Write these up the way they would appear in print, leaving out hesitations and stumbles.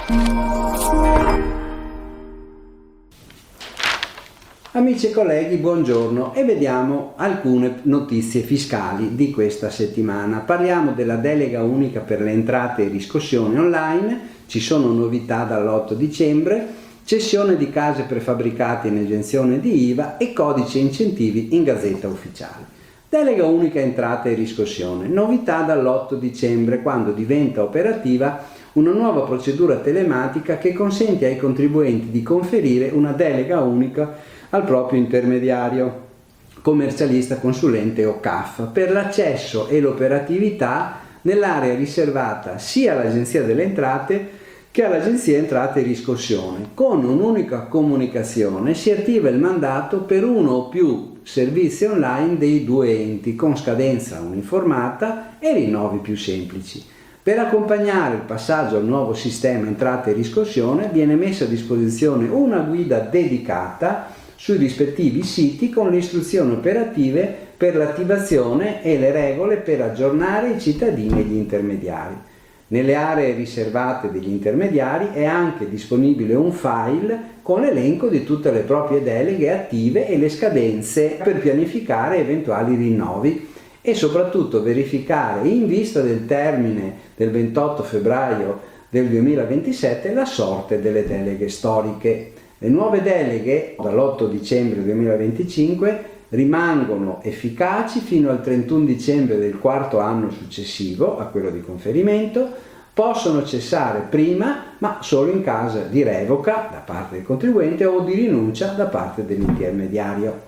Amici e colleghi, buongiorno e vediamo alcune notizie fiscali di questa settimana. Parliamo della delega unica per le entrate e riscossioni online, ci sono novità dall'8 dicembre, cessione di case prefabbricate in esenzione di IVA e codice incentivi in Gazzetta Ufficiale. Delega unica entrate e riscossione, novità dall'8 dicembre quando diventa operativa una nuova procedura telematica che consente ai contribuenti di conferire una delega unica al proprio intermediario, commercialista, consulente o CAF, per l'accesso e l'operatività nell'area riservata sia all'Agenzia delle Entrate che all'Agenzia Entrate e Riscossione. Con un'unica comunicazione si attiva il mandato per uno o più servizi online dei due enti, con scadenza uniformata e rinnovi più semplici. Per accompagnare il passaggio al nuovo sistema Entrate e Riscossione viene messa a disposizione una guida dedicata sui rispettivi siti con le istruzioni operative per l'attivazione e le regole per aggiornare i cittadini e gli intermediari. Nelle aree riservate degli intermediari è anche disponibile un file con l'elenco di tutte le proprie deleghe attive e le scadenze per pianificare eventuali rinnovi e soprattutto verificare in vista del termine del 28 febbraio del 2027 la sorte delle deleghe storiche. Le nuove deleghe dall'8 dicembre 2025 rimangono efficaci fino al 31 dicembre del quarto anno successivo a quello di conferimento, possono cessare prima ma solo in caso di revoca da parte del contribuente o di rinuncia da parte dell'intermediario.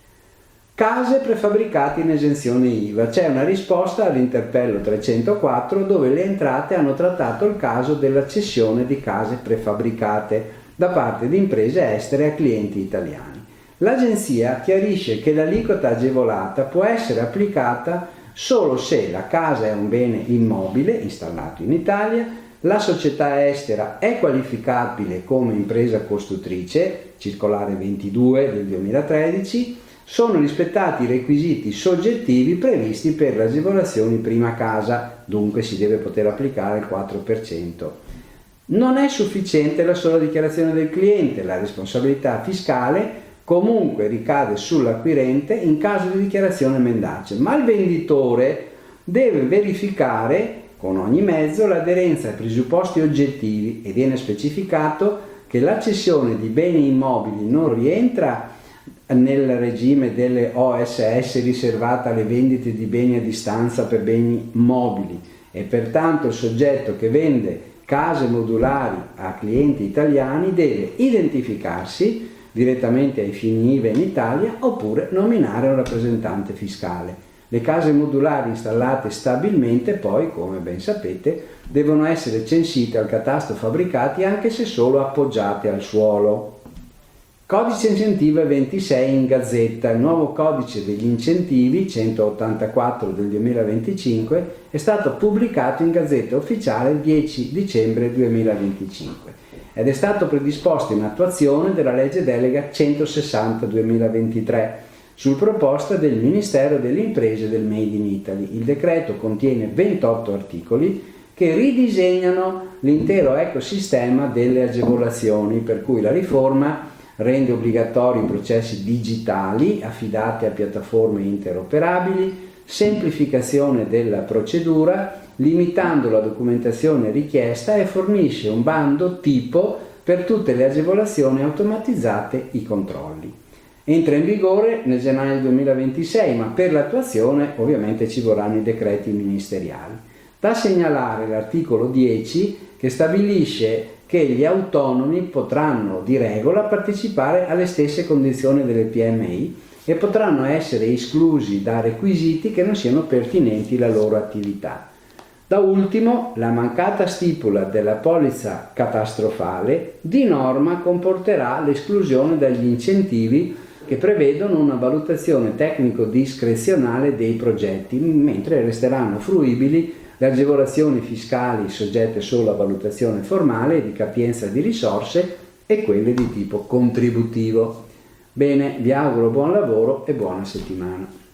Case prefabbricate in esenzione IVA. C'è una risposta all'interpello 304 dove le entrate hanno trattato il caso della cessione di case prefabbricate da parte di imprese estere a clienti italiani. L'agenzia chiarisce che l'aliquota agevolata può essere applicata solo se la casa è un bene immobile installato in Italia, la società estera è qualificabile come impresa costruttrice, circolare 22 del 2013, sono rispettati i requisiti soggettivi previsti per le agevolazioni prima casa, dunque si deve poter applicare il 4%. Non è sufficiente la sola dichiarazione del cliente, la responsabilità fiscale comunque ricade sull'acquirente in caso di dichiarazione mendace, ma il venditore deve verificare con ogni mezzo l'aderenza ai presupposti oggettivi e viene specificato che la cessione di beni immobili non rientra nel regime delle OSS riservata alle vendite di beni a distanza per beni mobili e pertanto il soggetto che vende case modulari a clienti italiani deve identificarsi direttamente ai fini IVA in Italia oppure nominare un rappresentante fiscale. Le case modulari installate stabilmente poi, come ben sapete, devono essere censite al catasto fabbricati anche se solo appoggiate al suolo. Codice incentivo 26 in Gazzetta. Il nuovo codice degli incentivi 184 del 2025 è stato pubblicato in Gazzetta Ufficiale il 10 dicembre 2025 ed è stato predisposto in attuazione della legge delega 160/2023 su proposta del Ministero delle Imprese e del Made in Italy. Il decreto contiene 28 articoli che ridisegnano l'intero ecosistema delle agevolazioni, per cui la riforma rende obbligatori i processi digitali affidati a piattaforme interoperabili, semplificazione della procedura, limitando la documentazione richiesta e fornisce un bando tipo per tutte le agevolazioni automatizzate, i controlli. Entra in vigore nel gennaio 2026, ma per l'attuazione ovviamente ci vorranno i decreti ministeriali. Da segnalare l'articolo 10 che stabilisce che gli autonomi potranno di regola partecipare alle stesse condizioni delle PMI e potranno essere esclusi da requisiti che non siano pertinenti alla loro attività. Da ultimo, la mancata stipula della polizza catastrofale di norma comporterà l'esclusione dagli incentivi che prevedono una valutazione tecnico-discrezionale dei progetti, mentre resteranno fruibili le agevolazioni fiscali soggette solo a valutazione formale di capienza di risorse e quelle di tipo contributivo. Bene, vi auguro buon lavoro e buona settimana.